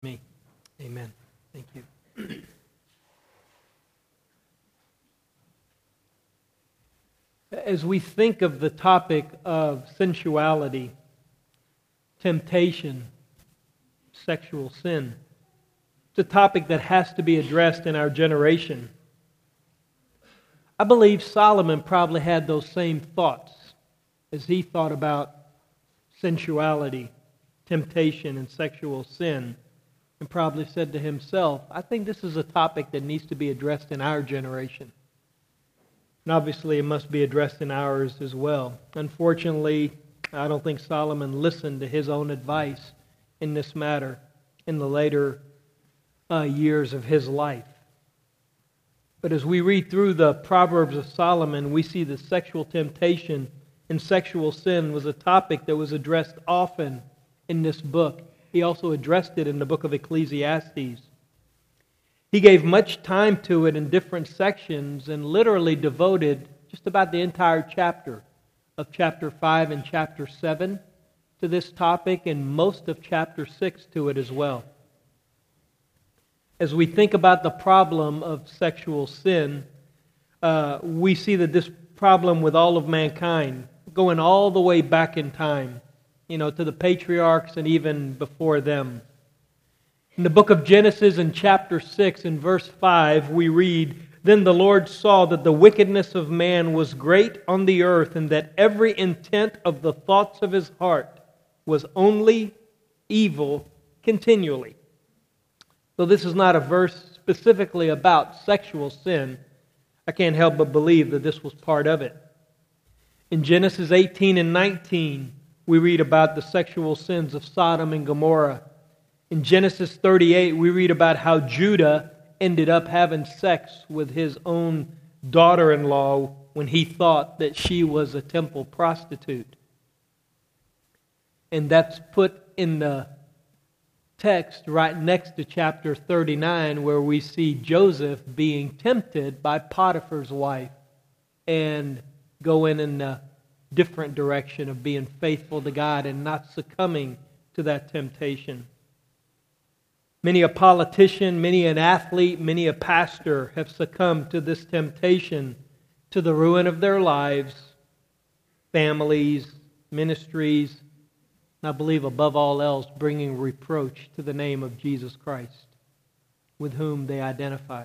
Me. Amen. Thank you. As we think of the topic of sensuality, temptation, sexual sin, it's a topic that has to be addressed in our generation. I believe Solomon probably had those same thoughts as he thought about sensuality, temptation, and sexual sin, and probably said to himself, I think this is a topic that needs to be addressed in our generation. And obviously it must be addressed in ours as well. Unfortunately, I don't think Solomon listened to his own advice in this matter in the later years of his life. But as we read through the Proverbs of Solomon, we see that sexual temptation and sexual sin was a topic that was addressed often in this book. He also addressed it in the book of Ecclesiastes. He gave much time to it in different sections and literally devoted just about the entire chapter of chapter 5 and chapter 7 to this topic, and most of chapter 6 to it as well. As we think about the problem of sexual sin, we see that this problem with all of mankind, going all the way back in time, to the patriarchs and even before them. In the book of Genesis in chapter 6 in verse 5 we read, Then the Lord saw that the wickedness of man was great on the earth, and that every intent of the thoughts of his heart was only evil continually. Though this is not a verse specifically about sexual sin, I can't help but believe that this was part of it. In Genesis 18 and 19, we read about the sexual sins of Sodom and Gomorrah. In Genesis 38, we read about how Judah ended up having sex with his own daughter-in-law when he thought that she was a temple prostitute. And that's put in the text right next to chapter 39, where we see Joseph being tempted by Potiphar's wife and going in a different direction of being faithful to God and not succumbing to that temptation. Many a politician, many an athlete, many a pastor have succumbed to this temptation to the ruin of their lives, families, ministries, and I believe above all else bringing reproach to the name of Jesus Christ, with whom they identify.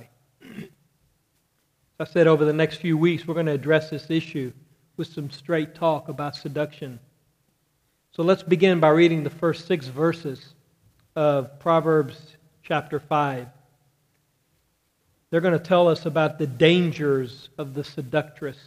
I said over the next few weeks we're going to address this issue with some straight talk about seduction. So let's begin by reading the first 6 verses of Proverbs chapter 5. They're going to tell us about the dangers of the seductress.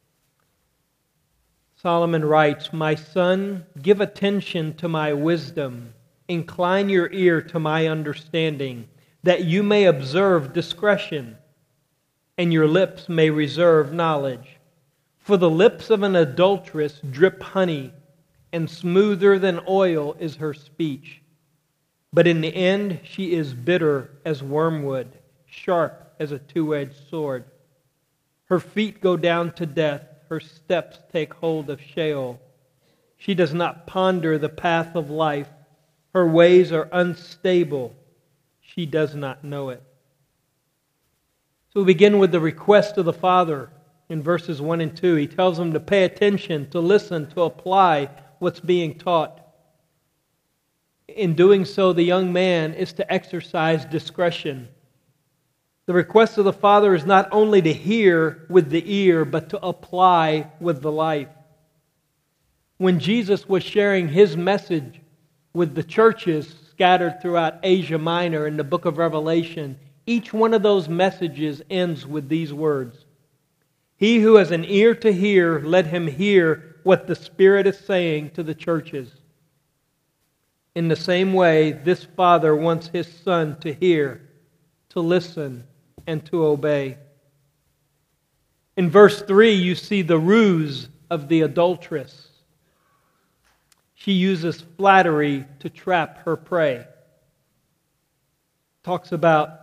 Solomon writes, My son, give attention to my wisdom. Incline your ear to my understanding, that you may observe discretion, and your lips may reserve knowledge. For the lips of an adulteress drip honey, and smoother than oil is her speech. But in the end she is bitter as wormwood, sharp as a two-edged sword. Her feet go down to death, her steps take hold of Sheol. She does not ponder the path of life. Her ways are unstable. She does not know it. So we begin with the request of the Father in verses 1 and 2. He tells them to pay attention, to listen, to apply what's being taught. In doing so, the young man is to exercise discretion. The request of the Father is not only to hear with the ear, but to apply with the life. When Jesus was sharing his message with the churches scattered throughout Asia Minor in the book of Revelation, each one of those messages ends with these words. He who has an ear to hear, let him hear what the Spirit is saying to the churches. In the same way, this Father wants His Son to hear, to listen, and to obey. In verse 3, you see the ruse of the adulteress. She uses flattery to trap her prey. Talks about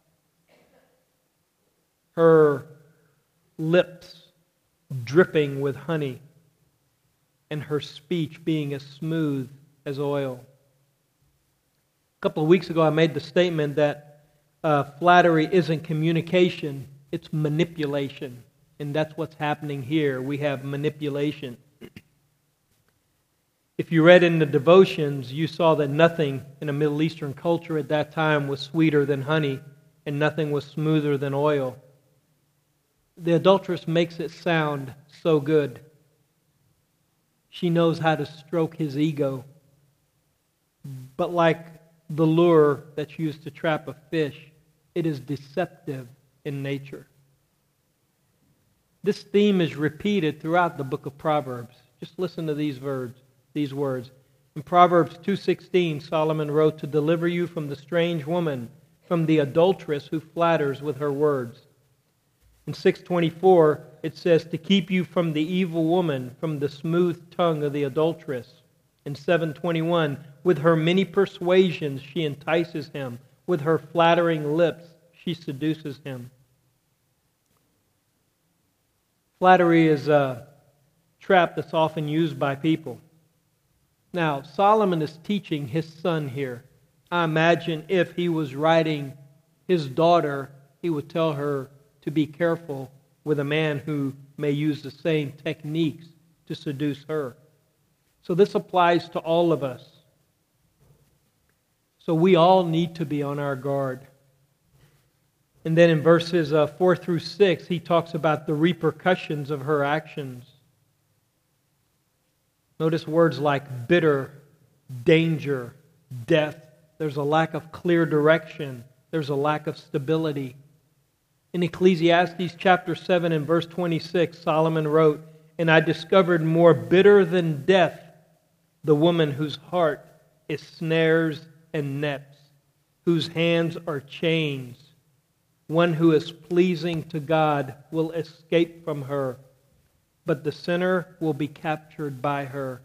her lips dripping with honey and her speech being as smooth as oil. couple of weeks ago, I made the statement that flattery isn't communication, it's manipulation. And that's what's happening here. We have manipulation. If you read in the devotions, you saw that nothing in a Middle Eastern culture at that time was sweeter than honey, and nothing was smoother than oil. The adulteress makes it sound so good. She knows how to stroke his ego. But like the lure that's used to trap a fish, it is deceptive in nature. This theme is repeated throughout the book of Proverbs. Just listen to these words. In Proverbs 2:16, Solomon wrote, "To deliver you from the strange woman, from the adulteress who flatters with her words." In 6:24, it says, "To keep you from the evil woman, from the smooth tongue of the adulteress." In 7:21, "With her many persuasions she entices him. With her flattering lips she seduces him." Flattery is a trap that's often used by people. Now, Solomon is teaching his son here. I imagine if he was writing his daughter, he would tell her to be careful with a man who may use the same techniques to seduce her. So this applies to all of us. So we all need to be on our guard. And then in verses 4 through 6, he talks about the repercussions of her actions. Notice words like bitter, danger, death. There's a lack of clear direction. There's a lack of stability. In Ecclesiastes chapter 7 and verse 26, Solomon wrote, "And I discovered more bitter than death the woman whose heart is snares and nets, whose hands are chains. One who is pleasing to God will escape from her, but the sinner will be captured by her."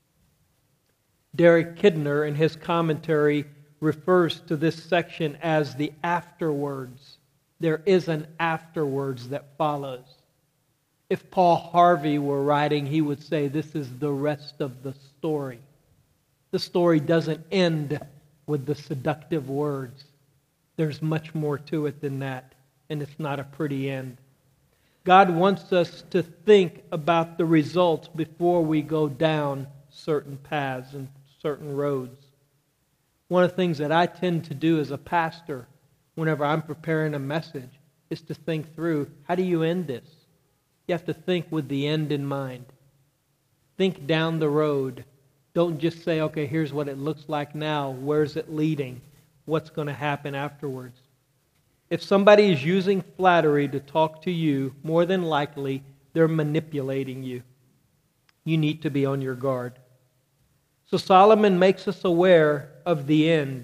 Derek Kidner, in his commentary, refers to this section as the afterwards. There is an afterwards that follows. If Paul Harvey were writing, he would say this is the rest of the story. The story doesn't end with the seductive words. There's much more to it than that, and it's not a pretty end. God wants us to think about the results before we go down certain paths and certain roads. One of the things that I tend to do as a pastor whenever I'm preparing a message is to think through, how do you end this? You have to think with the end in mind. Think down the road. Don't just say, okay, here's what it looks like now. Where's it leading? What's going to happen afterwards? If somebody is using flattery to talk to you, more than likely they're manipulating you. You need to be on your guard. So Solomon makes us aware of the end.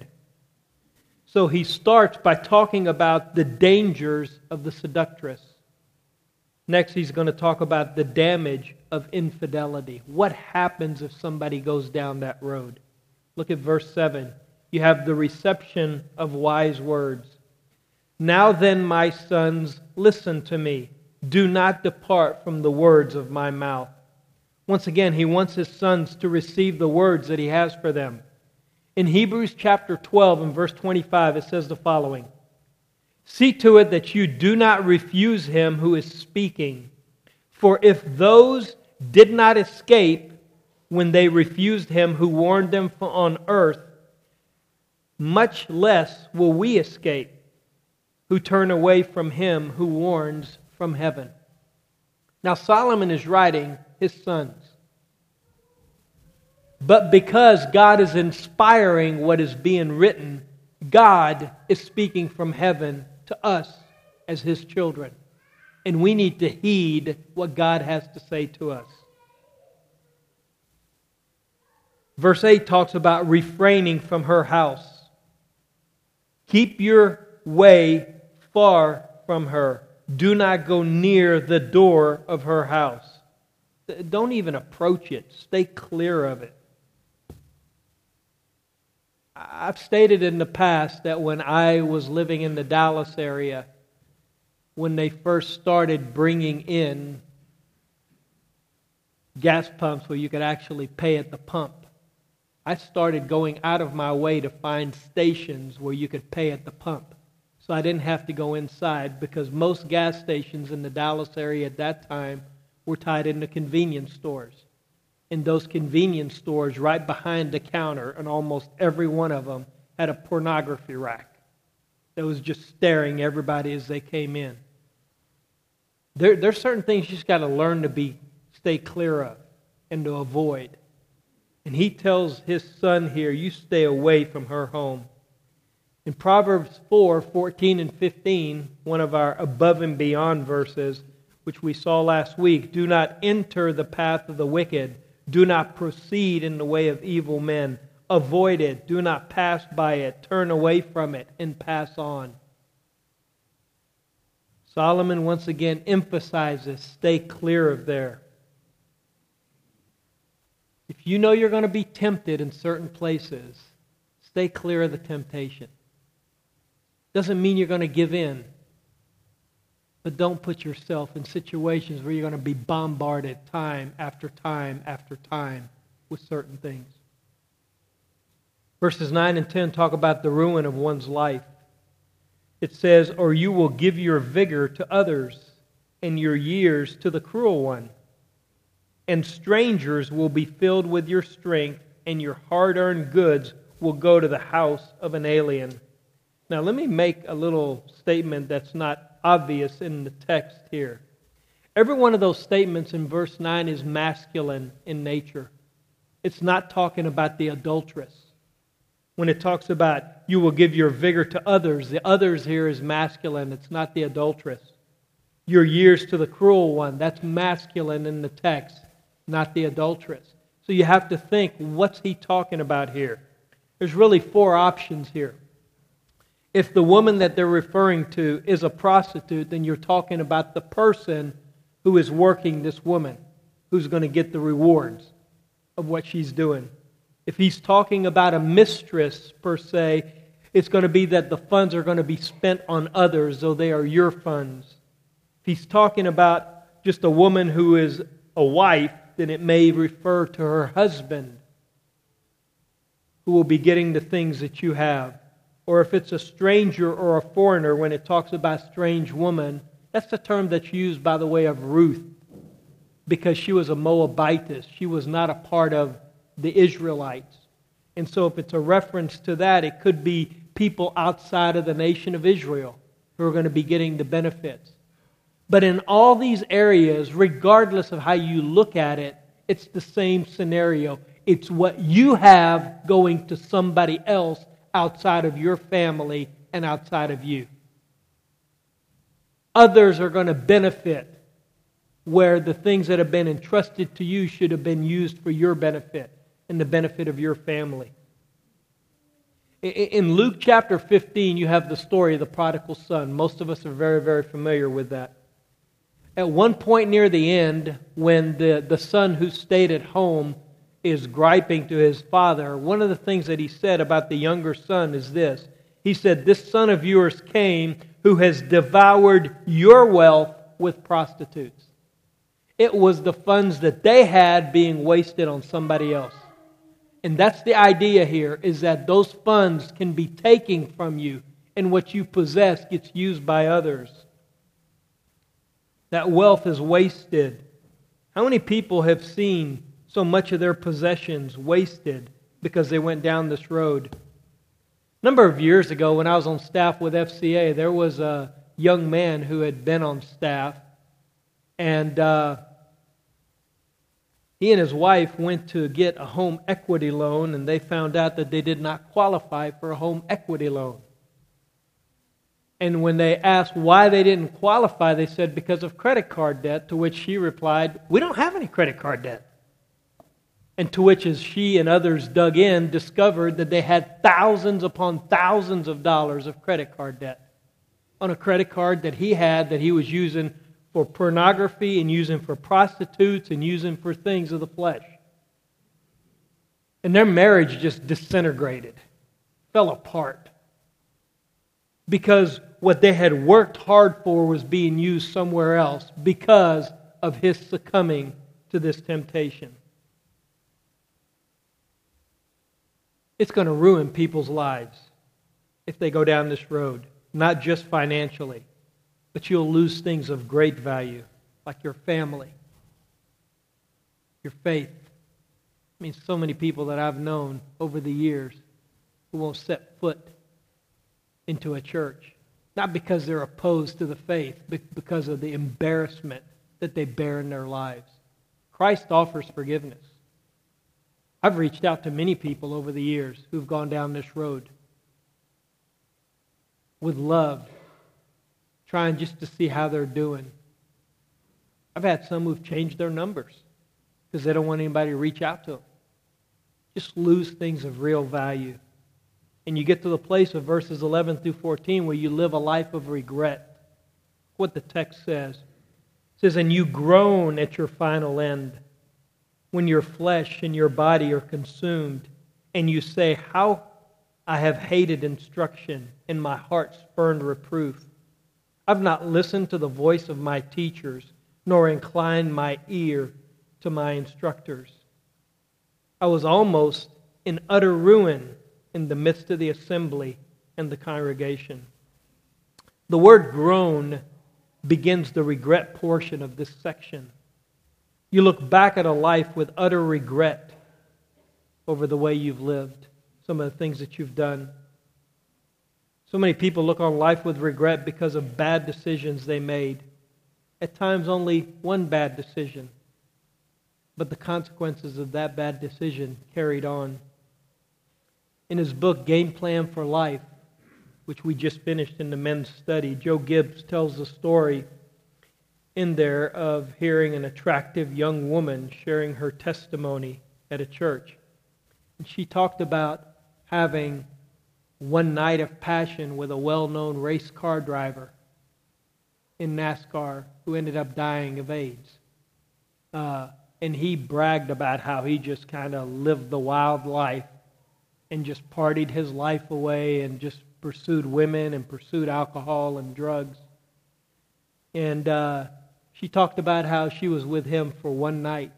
So he starts by talking about the dangers of the seductress. Next, he's going to talk about the damage of infidelity. What happens if somebody goes down that road? Look at verse 7. You have the reception of wise words. "Now then, my sons, listen to me. Do not depart from the words of my mouth." Once again, he wants his sons to receive the words that he has for them. In Hebrews chapter 12 and verse 25, it says the following, "See to it that you do not refuse him who is speaking. For if those did not escape when they refused him who warned them on earth, much less will we escape who turn away from him who warns from heaven." Now Solomon is writing his sons. But because God is inspiring what is being written, God is speaking from heaven to us as his children. And we need to heed what God has to say to us. Verse 8 talks about refraining from her house. Keep your way far from her. Do not go near the door of her house. Don't even approach it. Stay clear of it. I've stated in the past that when I was living in the Dallas area, when they first started bringing in gas pumps where you could actually pay at the pump, I started going out of my way to find stations where you could pay at the pump. So I didn't have to go inside, because most gas stations in the Dallas area at that time were tied into convenience stores. And those convenience stores, right behind the counter, and almost every one of them had a pornography rack that was just staring everybody as they came in. There's certain things you just got to learn to stay clear of and to avoid. And he tells his son here, you stay away from her home. In Proverbs 4:14 and 15, one of our above and beyond verses, which we saw last week, do not enter the path of the wicked. Do not proceed in the way of evil men. Avoid it. Do not pass by it. Turn away from it and pass on. Solomon once again emphasizes, stay clear of there. If you know you're going to be tempted in certain places, stay clear of the temptation. Doesn't mean you're going to give in. But don't put yourself in situations where you're going to be bombarded time after time after time with certain things. Verses 9 and 10 talk about the ruin of one's life. It says, or you will give your vigor to others and your years to the cruel one. And strangers will be filled with your strength, and your hard-earned goods will go to the house of an alien. Now let me make a little statement that's not obvious in the text here. Every one of those statements in verse 9 is masculine in nature. It's not talking about the adulteress. When it talks about you will give your vigor to others, the others here is masculine. It's not the adulteress. Your years to the cruel one, that's masculine in the text, not the adulteress. So you have to think, what's he talking about here? There's really four options here. If the woman that they're referring to is a prostitute, then you're talking about the person who is working this woman, who's going to get the rewards of what she's doing. If he's talking about a mistress, per se, it's going to be that the funds are going to be spent on others, though they are your funds. If he's talking about just a woman who is a wife, then it may refer to her husband, who will be getting the things that you have. Or if it's a stranger or a foreigner, when it talks about strange woman, that's the term that's used by the way of Ruth, because she was a Moabitess. She was not a part of the Israelites. And so if it's a reference to that, it could be people outside of the nation of Israel who are going to be getting the benefits. But in all these areas, regardless of how you look at it, it's the same scenario. It's what you have going to somebody else outside of your family and outside of you. Others are going to benefit where the things that have been entrusted to you should have been used for your benefit and the benefit of your family. In Luke chapter 15, you have the story of the prodigal son. Most of us are very, very familiar with that. At one point near the end, when the son who stayed at home is griping to his father, one of the things that he said about the younger son is this. He said, this son of yours came who has devoured your wealth with prostitutes. It was the funds that they had being wasted on somebody else. And that's the idea here, is that those funds can be taken from you, and what you possess gets used by others. That wealth is wasted. How many people have seen so much of their possessions wasted because they went down this road? A number of years ago, when I was on staff with FCA, there was a young man who had been on staff, and he and his wife went to get a home equity loan, and they found out that they did not qualify for a home equity loan. And when they asked why they didn't qualify, they said because of credit card debt, to which she replied, we don't have any credit card debt. And to which, as she and others dug in, discovered that they had thousands upon thousands of dollars of credit card debt on a credit card that he was using for pornography and using for prostitutes and using for things of the flesh. And their marriage just disintegrated, fell apart. Because what they had worked hard for was being used somewhere else because of his succumbing to this temptation. It's going to ruin people's lives if they go down this road, not just financially, but you'll lose things of great value, like your family, your faith. I mean, so many people that I've known over the years who won't set foot into a church, not because they're opposed to the faith, but because of the embarrassment that they bear in their lives. Christ offers forgiveness. I've reached out to many people over the years who've gone down this road with love, trying just to see how they're doing. I've had some who've changed their numbers because they don't want anybody to reach out to them. Just lose things of real value. And you get to the place of verses 11 through 14 where you live a life of regret. What the text says. It says, and you groan at your final end, when your flesh and your body are consumed, and you say, how I have hated instruction, and my heart spurned reproof. I've not listened to the voice of my teachers, nor inclined my ear to my instructors. I was almost in utter ruin in the midst of the assembly and the congregation. The word groan begins the regret portion of this section. You look back at a life with utter regret over the way you've lived, some of the things that you've done. So many people look on life with regret because of bad decisions they made. At times only one bad decision, but the consequences of that bad decision carried on. In his book, Game Plan for Life, which we just finished in the men's study, Joe Gibbs tells the story in there of hearing an attractive young woman sharing her testimony at a church. And she talked about having one night of passion with a well-known race car driver in NASCAR who ended up dying of AIDS. And he bragged about how he just kind of lived the wild life and just partied his life away and just pursued women and pursued alcohol and drugs. And she talked about how she was with him for one night.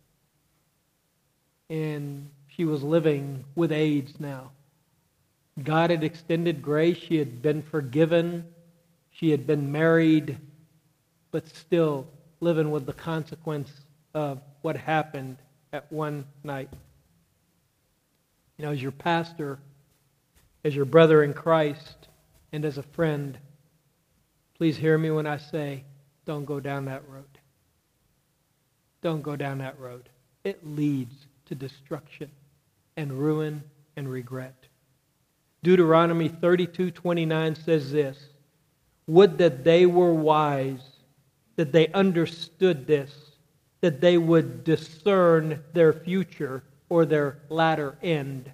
And she was living with AIDS now. God had extended grace. She had been forgiven. She had been married, but still living with the consequence of what happened at one night. You know, as your pastor, as your brother in Christ, and as a friend, please hear me when I say, don't go down that road. Don't go down that road. It leads to destruction and ruin and regret. Deuteronomy 32:29 says this, would that they were wise, that they understood this, that they would discern their future or their latter end.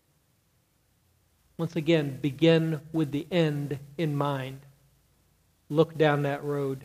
Once again, begin with the end in mind. Look down that road.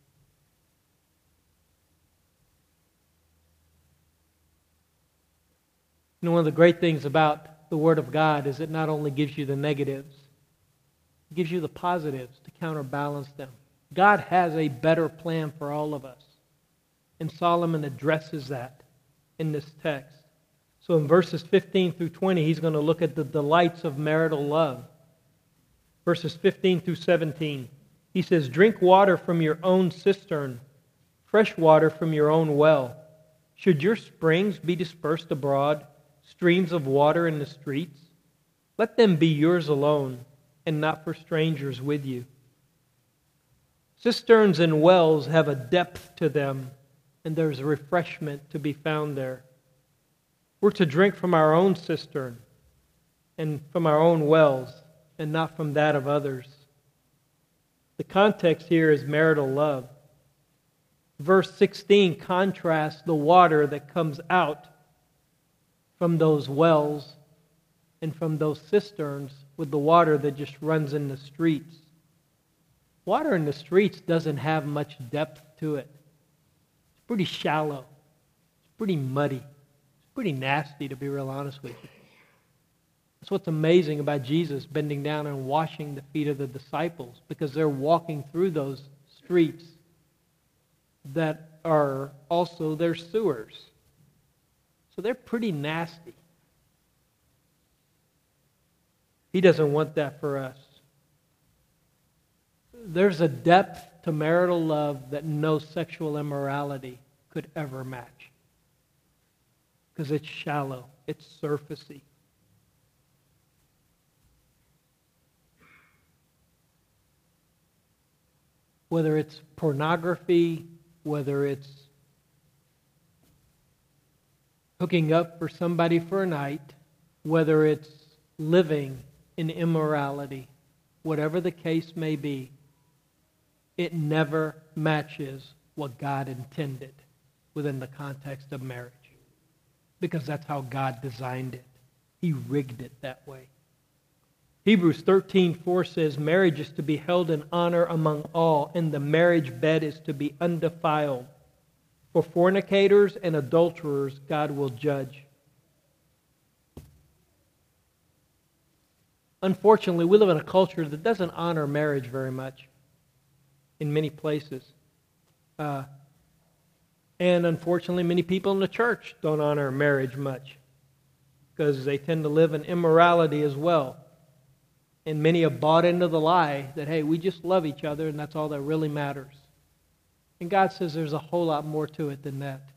You know, one of the great things about the Word of God is it not only gives you the negatives, it gives you the positives to counterbalance them. God has a better plan for all of us. And Solomon addresses that in this text. So in verses 15 through 20, he's going to look at the delights of marital love. Verses 15 through 17, he says, drink water from your own cistern, fresh water from your own well. Should your springs be dispersed abroad, streams of water in the streets? Let them be yours alone, and not for strangers with you. Cisterns and wells have a depth to them, and there's a refreshment to be found there. We're to drink from our own cistern and from our own wells, and not from that of others. The context here is marital love. Verse 16 contrasts the water that comes out from those wells and from those cisterns with the water that just runs in the streets. Water in the streets doesn't have much depth to it. It's pretty shallow. It's pretty muddy. It's pretty nasty, to be real honest with you. That's what's amazing about Jesus bending down and washing the feet of the disciples, because they're walking through those streets that are also their sewers. So they're pretty nasty. He doesn't want that for us. There's a depth to marital love that no sexual immorality could ever match. Because it's shallow, it's surfacey. Whether it's pornography, whether it's hooking up for somebody for a night, whether it's living in immorality, whatever the case may be, it never matches what God intended within the context of marriage. Because that's how God designed it. He rigged it that way. Hebrews 13:4 says, marriage is to be held in honor among all, and the marriage bed is to be undefiled. For fornicators and adulterers, God will judge. Unfortunately, we live in a culture that doesn't honor marriage very much in many places. And unfortunately, many people in the church don't honor marriage much because they tend to live in immorality as well. And many have bought into the lie that, hey, we just love each other and that's all that really matters. And God says there's a whole lot more to it than that.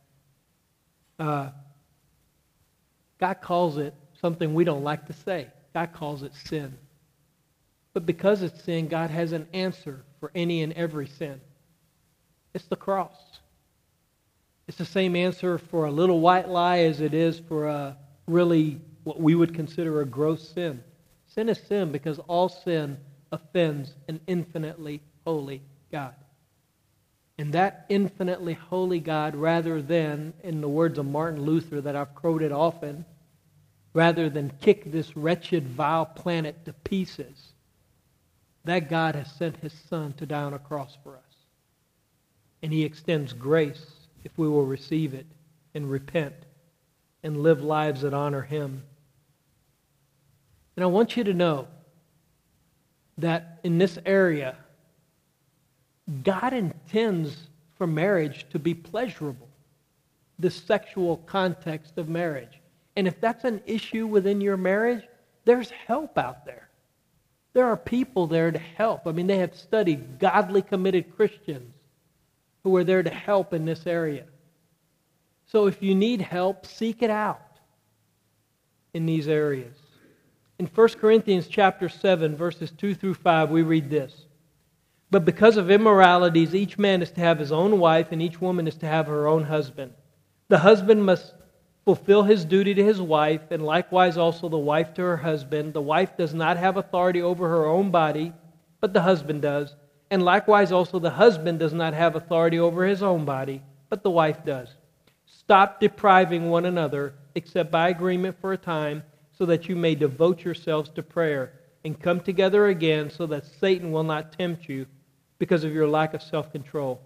God calls it something we don't like to say. God calls it sin. But because it's sin, God has an answer for any and every sin. It's the cross. It's the same answer for a little white lie as it is for a really what we would consider a gross sin. Sin is sin because all sin offends an infinitely holy God. And that infinitely holy God, rather than, in the words of Martin Luther that I've quoted often, rather than kick this wretched, vile planet to pieces, that God has sent His Son to die on a cross for us. And He extends grace if we will receive it and repent and live lives that honor Him. And I want you to know that in this area, God intends for marriage to be pleasurable, the sexual context of marriage. And if that's an issue within your marriage, there's help out there. There are people there to help. I mean, they have studied godly, committed Christians who are there to help in this area. So if you need help, seek it out in these areas. In 1 Corinthians chapter 7, verses 2 through 5, we read this. But because of immoralities, each man is to have his own wife, and each woman is to have her own husband. The husband must fulfill his duty to his wife, and likewise also the wife to her husband. The wife does not have authority over her own body, but the husband does. And likewise also the husband does not have authority over his own body, but the wife does. Stop depriving one another, except by agreement for a time, so that you may devote yourselves to prayer and come together again so that Satan will not tempt you because of your lack of self-control.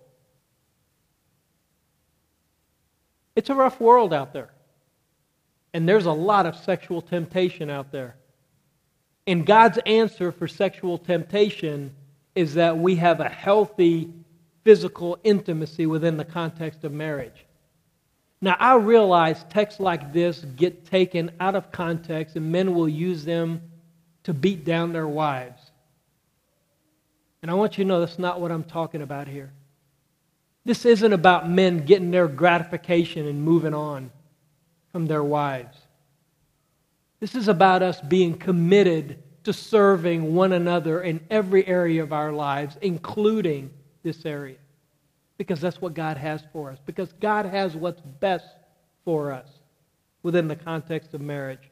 It's a rough world out there. And there's a lot of sexual temptation out there. And God's answer for sexual temptation is that we have a healthy physical intimacy within the context of marriage. Now, I realize texts like this get taken out of context and men will use them to beat down their wives. And I want you to know that's not what I'm talking about here. This isn't about men getting their gratification and moving on from their wives. This is about us being committed to serving one another in every area of our lives, including this area. Because that's what God has for us. Because God has what's best for us within the context of marriage.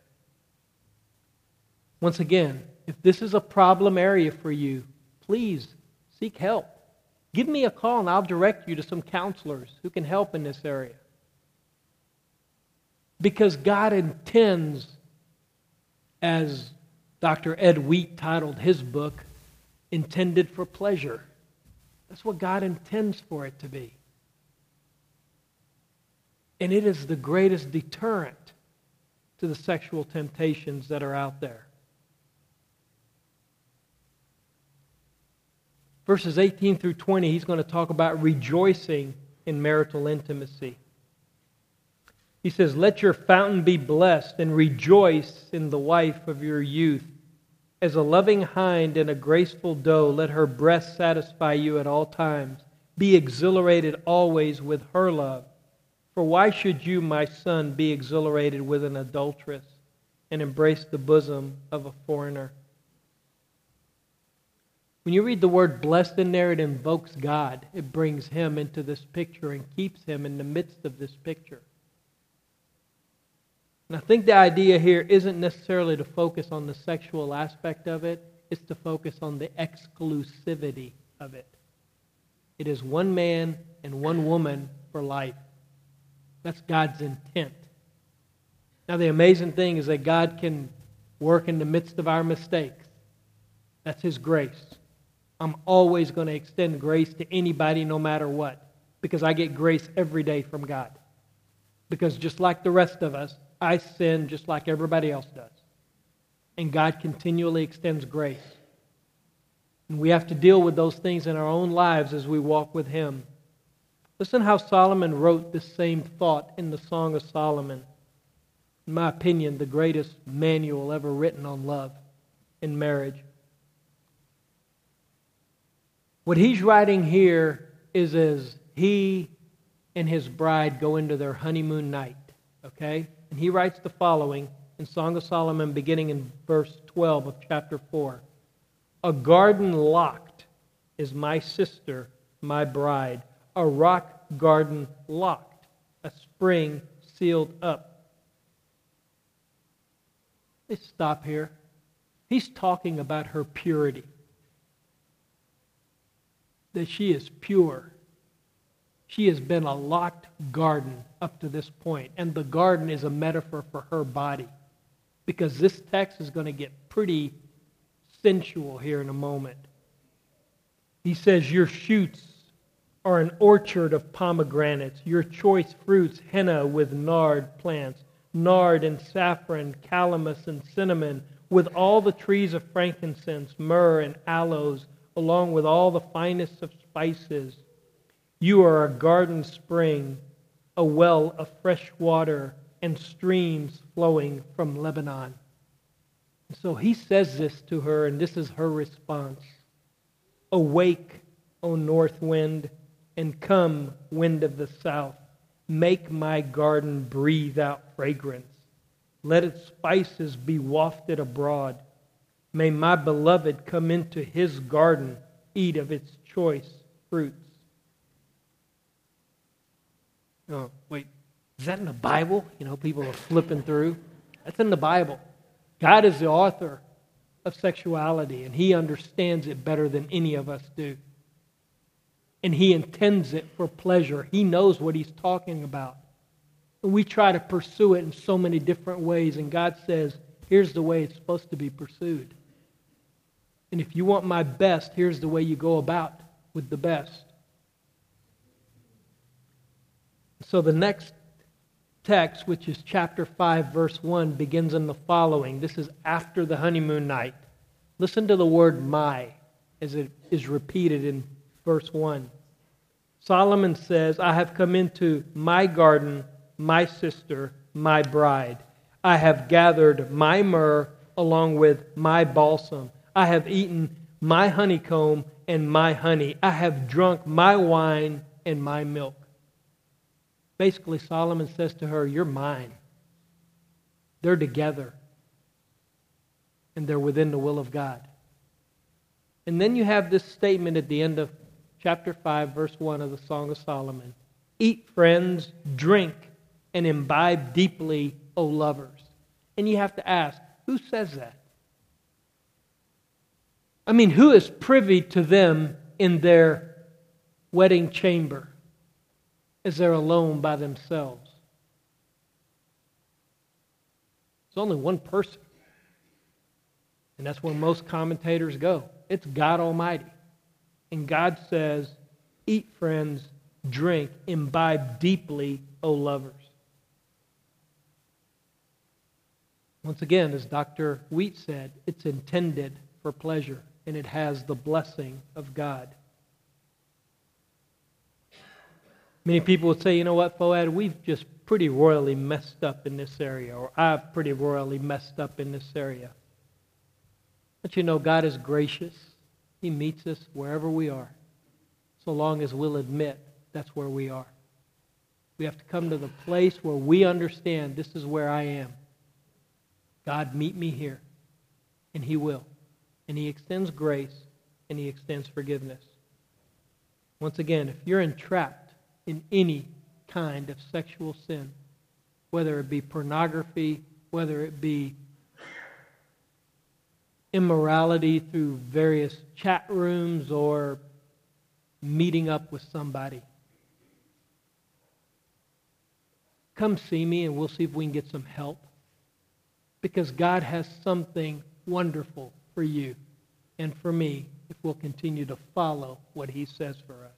Once again, if this is a problem area for you, please seek help. Give me a call and I'll direct you to some counselors who can help in this area. Because God intends, as Dr. Ed Wheat titled his book, Intended for Pleasure. That's what God intends for it to be. And it is the greatest deterrent to the sexual temptations that are out there. Verses 18 through 20, he's going to talk about rejoicing in marital intimacy. He says, let your fountain be blessed and rejoice in the wife of your youth. As a loving hind and a graceful doe, let her breast satisfy you at all times. Be exhilarated always with her love. For why should you, my son, be exhilarated with an adulteress and embrace the bosom of a foreigner? When you read the word blessed in there, it invokes God. It brings Him into this picture and keeps Him in the midst of this picture. And I think the idea here isn't necessarily to focus on the sexual aspect of it. It's to focus on the exclusivity of it. It is one man and one woman for life. That's God's intent. Now the amazing thing is that God can work in the midst of our mistakes. That's His grace. I'm always going to extend grace to anybody no matter what, because I get grace every day from God. Because just like the rest of us, I sin just like everybody else does. And God continually extends grace. And we have to deal with those things in our own lives as we walk with Him. Listen how Solomon wrote this same thought in the Song of Solomon. In my opinion, the greatest manual ever written on love and marriage. What he's writing here is as he and his bride go into their honeymoon night. Okay? And he writes the following in Song of Solomon, beginning in verse 12 of chapter 4. A garden locked is my sister, my bride. A rock garden locked, a spring sealed up. Let's stop here. He's talking about her purity. That she is pure. She has been a locked garden up to this point. And the garden is a metaphor for her body. Because this text is going to get pretty sensual here in a moment. He says, your shoots are an orchard of pomegranates, your choice fruits henna with nard plants, nard and saffron, calamus and cinnamon, with all the trees of frankincense, myrrh and aloes, along with all the finest of spices. You are a garden spring, a well of fresh water, and streams flowing from Lebanon. And so he says this to her, and this is her response. Awake, O north wind, and come, wind of the south. Make my garden breathe out fragrance. Let its spices be wafted abroad. May my beloved come into his garden, eat of its choice fruits. Oh, wait, is that in the Bible? You know, people are flipping through. That's in the Bible. God is the author of sexuality, and He understands it better than any of us do. And He intends it for pleasure. He knows what He's talking about. And we try to pursue it in so many different ways, and God says, here's the way it's supposed to be pursued. And if you want my best, here's the way you go about with the best. So the next text, which is chapter 5, verse 1, begins in the following. This is after the honeymoon night. Listen to the word my as it is repeated in verse 1. Solomon says, I have come into my garden, my sister, my bride. I have gathered my myrrh along with my balsam. I have eaten my honeycomb and my honey. I have drunk my wine and my milk. Basically, Solomon says to her, you're mine. They're together. And they're within the will of God. And then you have this statement at the end of chapter 5, verse 1 of the Song of Solomon. Eat, friends, drink, and imbibe deeply, O lovers. And you have to ask, who says that? I mean, who is privy to them in their wedding chamber as they're alone by themselves? There's only one person. And that's where most commentators go. It's God Almighty. And God says, eat, friends, drink, imbibe deeply, O lovers. Once again, as Dr. Wheat said, it's intended for pleasure, and it has the blessing of God. Many people would say, you know what, Foad, we've just pretty royally messed up in this area, or I've pretty royally messed up in this area. But you know, God is gracious. He meets us wherever we are, so long as we'll admit that's where we are. We have to come to the place where we understand this is where I am. God, meet me here. And He will. And He extends grace and He extends forgiveness. Once again, if you're entrapped in any kind of sexual sin, whether it be pornography, whether it be immorality through various chat rooms or meeting up with somebody, come see me and we'll see if we can get some help. Because God has something wonderful for you and for me if we'll continue to follow what He says for us.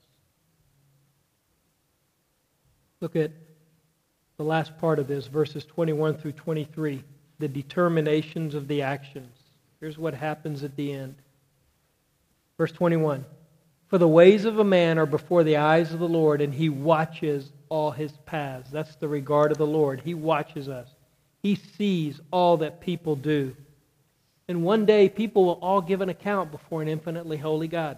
Look at the last part of this, verses 21 through 23, the determinations of the actions. Here's what happens at the end. Verse 21, for the ways of a man are before the eyes of the Lord, and He watches all his paths. That's the regard of the Lord. He watches us. He sees all that people do. And one day, people will all give an account before an infinitely holy God.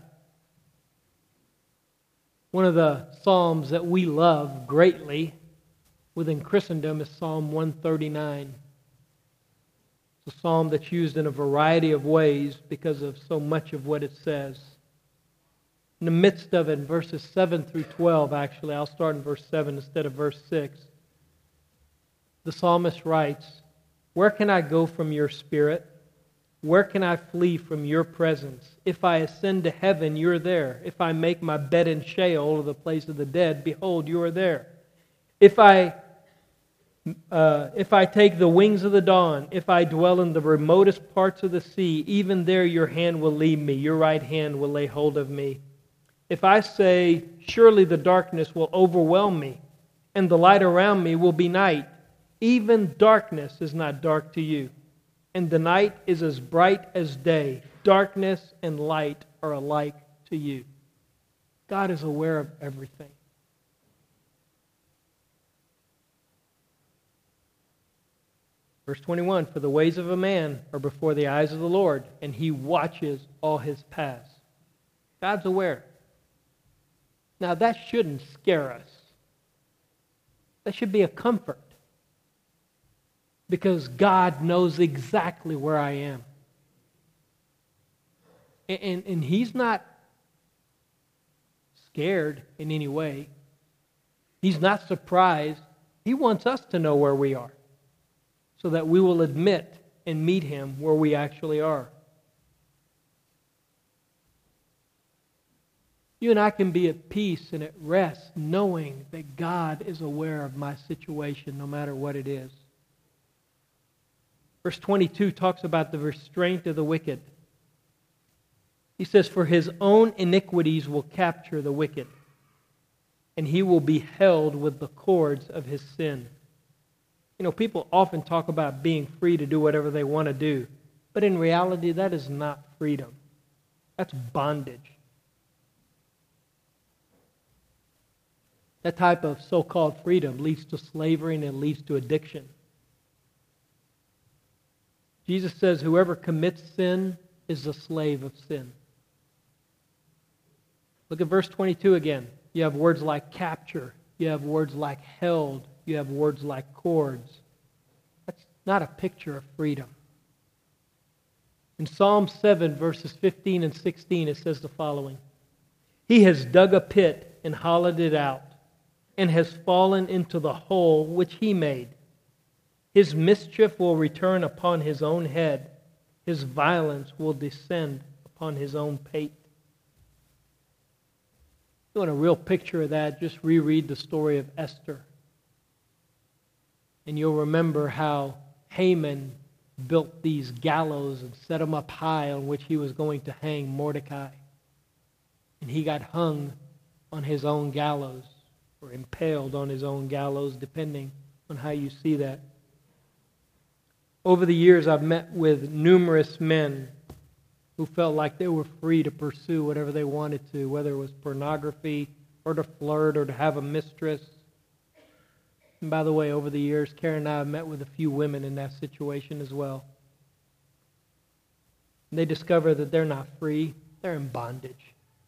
One of the psalms that we love greatly within Christendom is Psalm 139. It's a psalm that's used in a variety of ways because of so much of what it says. In the midst of it, in verses 7 through 12, actually, I'll start in verse 7 instead of verse 6. The psalmist writes, where can I go from your spirit? Where can I flee from your presence? If I ascend to heaven, you're there. If I make my bed in Sheol, or the place of the dead, behold, you are there. If I take the wings of the dawn, if I dwell in the remotest parts of the sea, even there your hand will lead me, your right hand will lay hold of me. If I say, surely the darkness will overwhelm me, and the light around me will be night, even darkness is not dark to you, and the night is as bright as day. Darkness and light are alike to you. God is aware of everything. Verse 21, for the ways of a man are before the eyes of the Lord, and He watches all his paths. God's aware. Now that shouldn't scare us. That should be a comfort. Because God knows exactly where I am. And He's not scared in any way. He's not surprised. He wants us to know where we are, so that we will admit and meet Him where we actually are. You and I can be at peace and at rest knowing that God is aware of my situation no matter what it is. Verse 22 talks about the restraint of the wicked. He says, for his own iniquities will capture the wicked, and he will be held with the cords of his sin. You know, people often talk about being free to do whatever they want to do, but in reality, that is not freedom. That's bondage. That type of so-called freedom leads to slavery and it leads to addiction. Jesus says whoever commits sin is a slave of sin. Look at verse 22 again. You have words like capture. You have words like held. You have words like cords. That's not a picture of freedom. In Psalm 7, verses 15 and 16, it says the following. He has dug a pit and hollowed it out, and has fallen into the hole which He made. His mischief will return upon his own head. His violence will descend upon his own pate. If you want a real picture of that, just reread the story of Esther. And you'll remember how Haman built these gallows and set them up high on which he was going to hang Mordecai. And he got hung on his own gallows, or impaled on his own gallows, depending on how you see that. Over the years, I've met with numerous men who felt like they were free to pursue whatever they wanted to, whether it was pornography or to flirt or to have a mistress. And by the way, over the years, Karen and I have met with a few women in that situation as well. And they discover that they're not free, they're in bondage.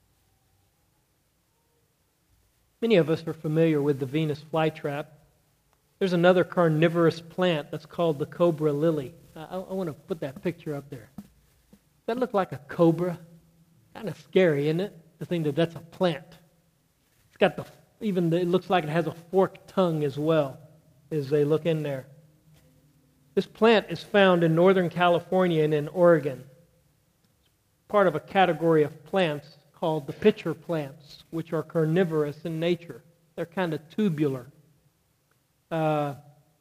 Many of us are familiar with the Venus flytrap. There's another carnivorous plant that's called the cobra lily. I want to put that picture up there. Does that look like a cobra? Kind of scary, isn't it? To think that that's a plant. It's got it looks like it has a forked tongue as well as they look in there. This plant is found in Northern California and in Oregon. It's part of a category of plants called the pitcher plants, which are carnivorous in nature. They're kind of tubular. The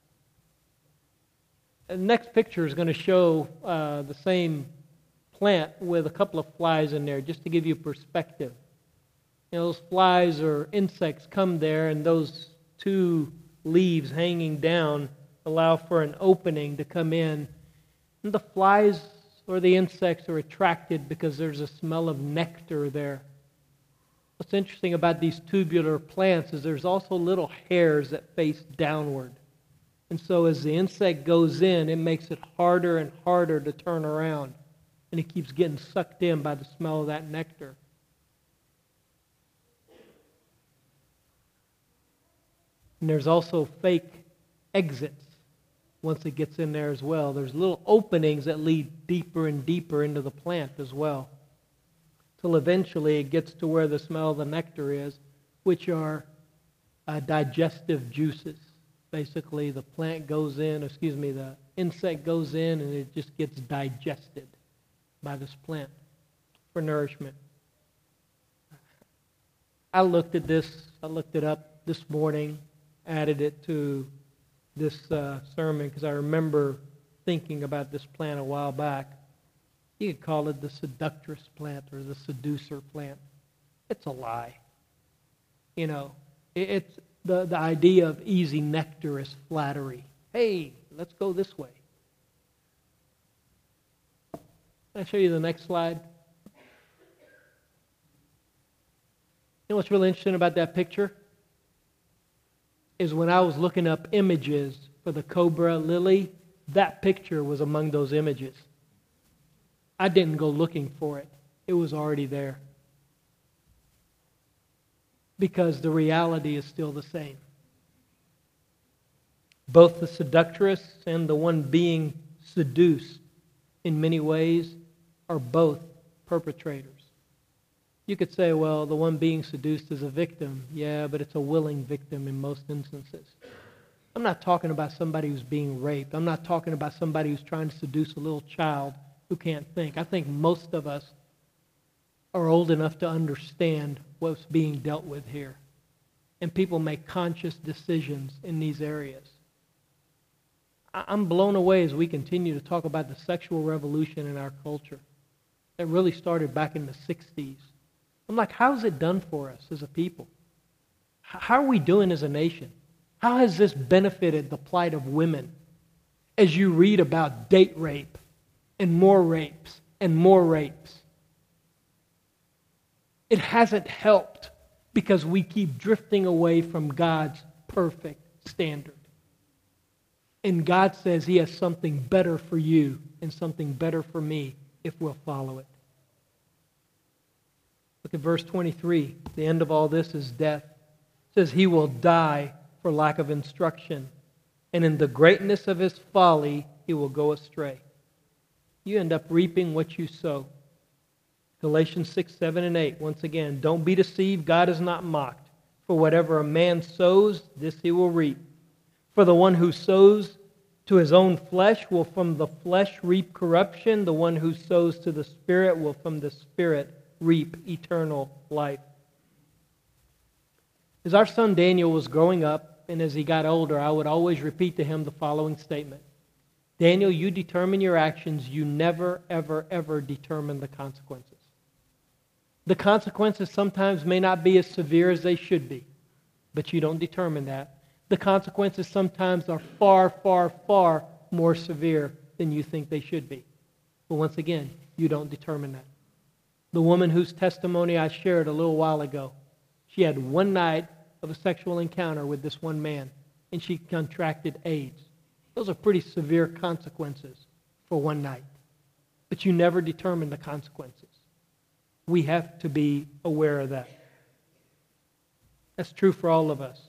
next picture is going to show the same plant with a couple of flies in there, just to give you perspective. You know, those flies or insects come there, and those two leaves hanging down allow for an opening to come in. And the flies or the insects are attracted because there's a smell of nectar there. What's interesting about these tubular plants is there's also little hairs that face downward. And so as the insect goes in, it makes it harder and harder to turn around. And it keeps getting sucked in by the smell of that nectar. And there's also fake exits once it gets in there as well. There's little openings that lead deeper and deeper into the plant as well, till eventually it gets to where the smell of the nectar is, which are digestive juices. Basically, the insect goes in and it just gets digested by this plant for nourishment. I looked it up this morning, added it to this sermon because I remember thinking about this plant a while back. You could call it the seductress plant or the seducer plant. It's a lie. You know, it's the idea of easy nectar is flattery. Hey, let's go this way. Can I show you the next slide? You know what's really interesting about that picture? Is when I was looking up images for the cobra lily, that picture was among those images. I didn't go looking for it. It was already there. Because the reality is still the same. Both the seductress and the one being seduced in many ways are both perpetrators. You could say, well, the one being seduced is a victim. Yeah, but it's a willing victim in most instances. I'm not talking about somebody who's being raped. I'm not talking about somebody who's trying to seduce a little child who can't think. I think most of us are old enough to understand what's being dealt with here. And people make conscious decisions in these areas. I'm blown away as we continue to talk about the sexual revolution in our culture. It really started back in the 60s. I'm like, how's it done for us as a people? How are we doing as a nation? How has this benefited the plight of women as you read about date rape and more rapes and more rapes? It hasn't helped because we keep drifting away from God's perfect standard. And God says He has something better for you and something better for me if we'll follow it. Look at verse 23. The end of all this is death. It says, He will die for lack of instruction, and in the greatness of his folly he will go astray. You end up reaping what you sow. Galatians 6, 7, and 8. Once again, don't be deceived. God is not mocked. For whatever a man sows, this he will reap. For the one who sows to his own flesh will from the flesh reap corruption. The one who sows to the Spirit will from the Spirit reap eternal life. As our son Daniel was growing up and as he got older, I would always repeat to him the following statement. Daniel, you determine your actions. You never, ever, ever determine the consequences. The consequences sometimes may not be as severe as they should be, but you don't determine that. The consequences sometimes are far, far, far more severe than you think they should be. But once again, you don't determine that. The woman whose testimony I shared a little while ago, she had one night of a sexual encounter with this one man, and she contracted AIDS. Those are pretty severe consequences for one night. but you never determine the consequences. We have to be aware of that. That's true for all of us.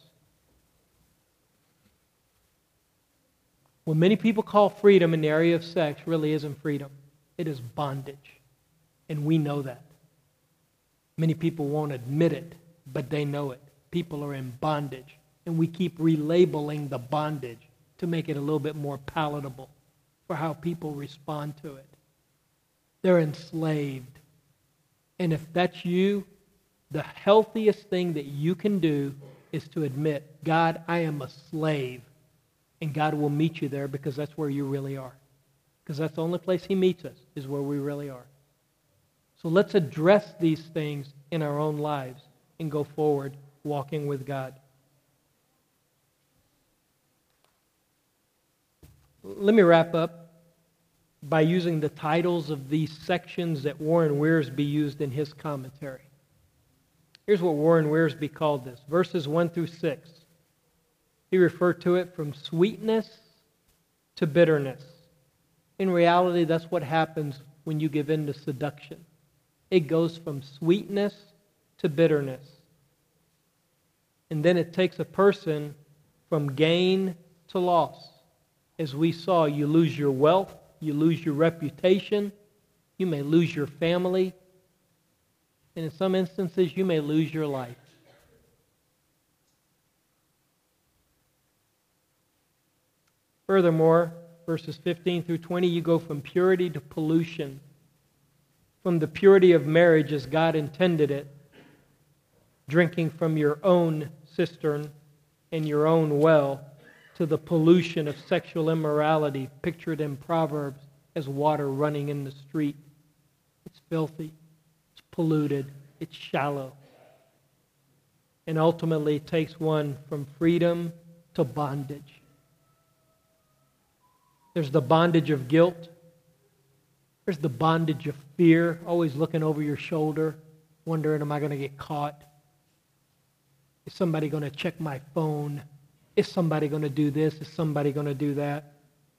What many people call freedom in the area of sex really isn't freedom. It is bondage. And we know that. Many people won't admit it, but they know it. People are in bondage. And we keep relabeling the bondage to make it a little bit more palatable for how people respond to it. They're enslaved. And if that's you, the healthiest thing that you can do is to admit, God, I am a slave. And God will meet you there because that's where you really are. Because that's the only place He meets us, is where we really are. So let's address these things in our own lives and go forward walking with God. Let me wrap up by using the titles of these sections that Warren Wiersbe used in his commentary. Here's what Warren Wiersbe called this. Verses 1 through 6. He referred to it from sweetness to bitterness. In reality, that's what happens when you give in to seduction. It goes from sweetness to bitterness. And then it takes a person from gain to loss. As we saw, you lose your wealth, you lose your reputation, you may lose your family, and in some instances, you may lose your life. Furthermore, verses 15 through 20, you go from purity to pollution. From the purity of marriage as God intended it, drinking from your own cistern and your own well, to the pollution of sexual immorality pictured in Proverbs as water running in the street. It's filthy, it's polluted, it's shallow. And ultimately it takes one from freedom to bondage. There's the bondage of guilt. There's the bondage of fear, always looking over your shoulder, wondering, am I going to get caught? Is somebody going to check my phone? Is somebody going to do this? Is somebody going to do that?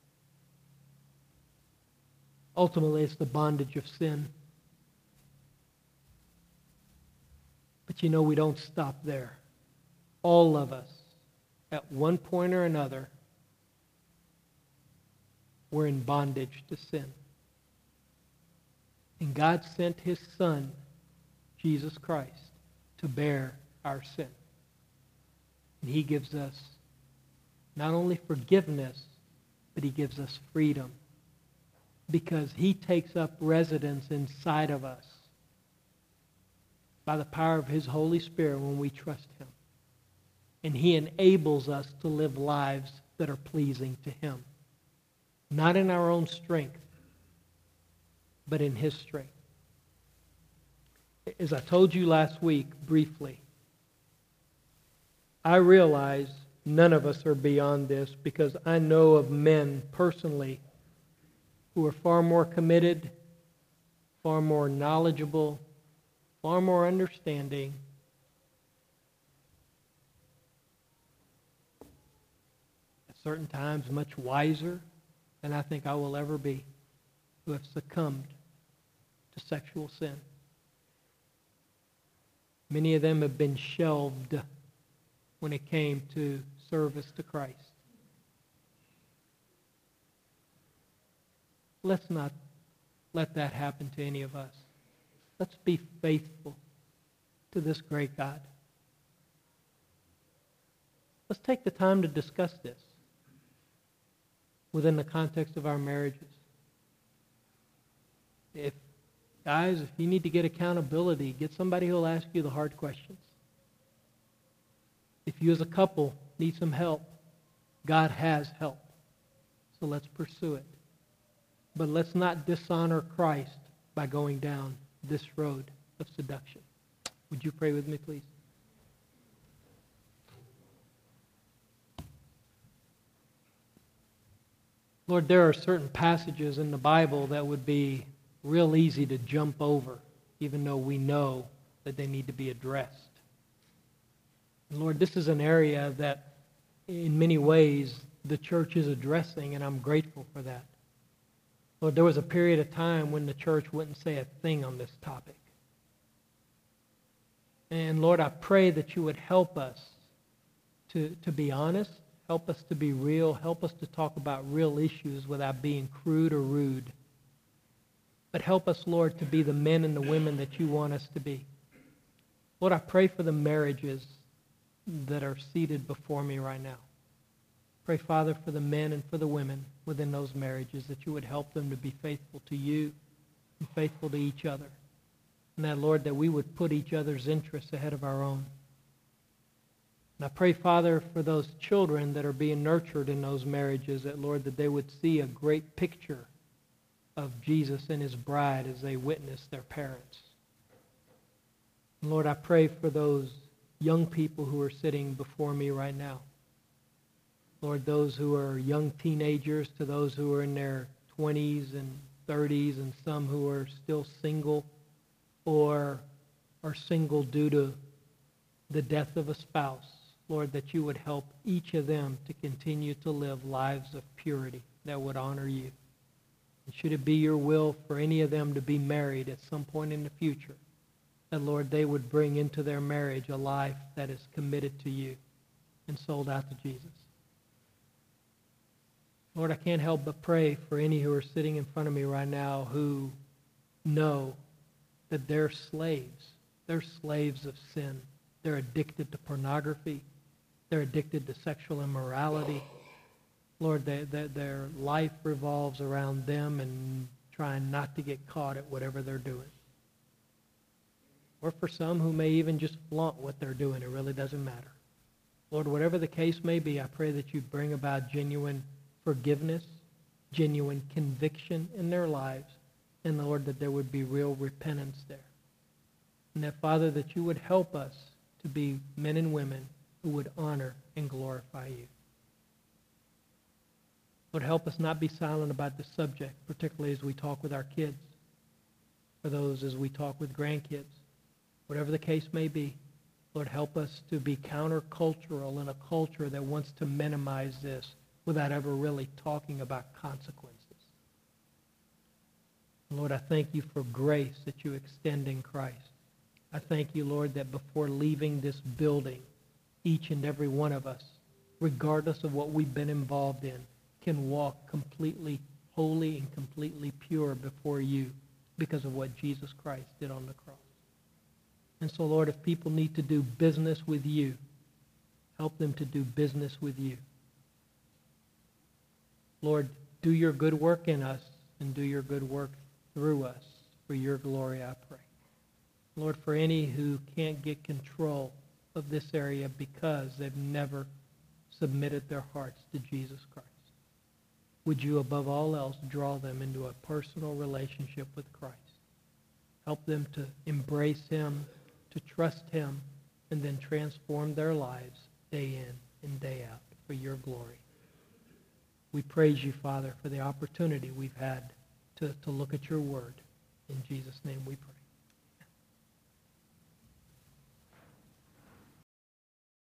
Ultimately, it's the bondage of sin. But you know, we don't stop there. All of us, at one point or another, we're in bondage to sin. And God sent His Son, Jesus Christ, to bear our sin. And He gives us not only forgiveness, but He gives us freedom. Because He takes up residence inside of us by the power of His Holy Spirit when we trust Him. And He enables us to live lives that are pleasing to Him. Not in our own strength, but in His strength. As I told you last week, briefly, I realize none of us are beyond this because I know of men personally who are far more committed, far more knowledgeable, far more understanding, at certain times much wiser than I think I will ever be, who have succumbed to sexual sin. Many of them have been shelved when it came to service to Christ. Let's not let that happen to any of us. Let's be faithful to this great God. Let's take the time to discuss this within the context of our marriages. If you need to get accountability, get somebody who will ask you the hard questions. If you as a couple need some help, God has help. So let's pursue it. But let's not dishonor Christ by going down this road of seduction. Would you pray with me, please? Lord, there are certain passages in the Bible that would be real easy to jump over, even though we know that they need to be addressed. And Lord, this is an area that in many ways the church is addressing, and I'm grateful for that. Lord, there was a period of time when the church wouldn't say a thing on this topic. And Lord, I pray that you would help us to be honest, help us to be real, help us to talk about real issues without being crude or rude. But help us, Lord, to be the men and the women that you want us to be. Lord, I pray for the marriages that are seated before me right now. Pray, Father, for the men and for the women within those marriages, that you would help them to be faithful to you and faithful to each other. And that, Lord, that we would put each other's interests ahead of our own. And I pray, Father, for those children that are being nurtured in those marriages, that, Lord, that they would see a great picture of Jesus and his bride as they witness their parents. And Lord, I pray for those young people who are sitting before me right now. Lord, those who are young teenagers to those who are in their 20s and 30s and some who are still single or are single due to the death of a spouse. Lord, that you would help each of them to continue to live lives of purity that would honor you. And should it be your will for any of them to be married at some point in the future, that, Lord, they would bring into their marriage a life that is committed to you and sold out to Jesus. Lord, I can't help but pray for any who are sitting in front of me right now who know that they're slaves. They're slaves of sin. They're addicted to pornography. They're addicted to sexual immorality. Lord, their life revolves around them and trying not to get caught at whatever they're doing. Or for some who may even just flaunt what they're doing. It really doesn't matter. Lord, whatever the case may be, I pray that you bring about genuine forgiveness, genuine conviction in their lives, and Lord, that there would be real repentance there. And that, Father, that you would help us to be men and women who would honor and glorify you. Lord, help us not be silent about this subject, particularly as we talk with our kids, for those as we talk with grandkids. Whatever the case may be, Lord, help us to be countercultural in a culture that wants to minimize this without ever really talking about consequences. Lord, I thank you for grace that you extend in Christ. I thank you, Lord, that before leaving this building, each and every one of us, regardless of what we've been involved in, can walk completely holy and completely pure before you because of what Jesus Christ did on the cross. And so, Lord, if people need to do business with you, help them to do business with you. Lord, do your good work in us and do your good work through us for your glory, I pray. Lord, for any who can't get control of this area because they've never submitted their hearts to Jesus Christ, would you, above all else, draw them into a personal relationship with Christ? Help them to embrace him, to trust him, and then transform their lives day in and day out for your glory. We praise you, Father, for the opportunity we've had to look at your word. In Jesus' name we pray.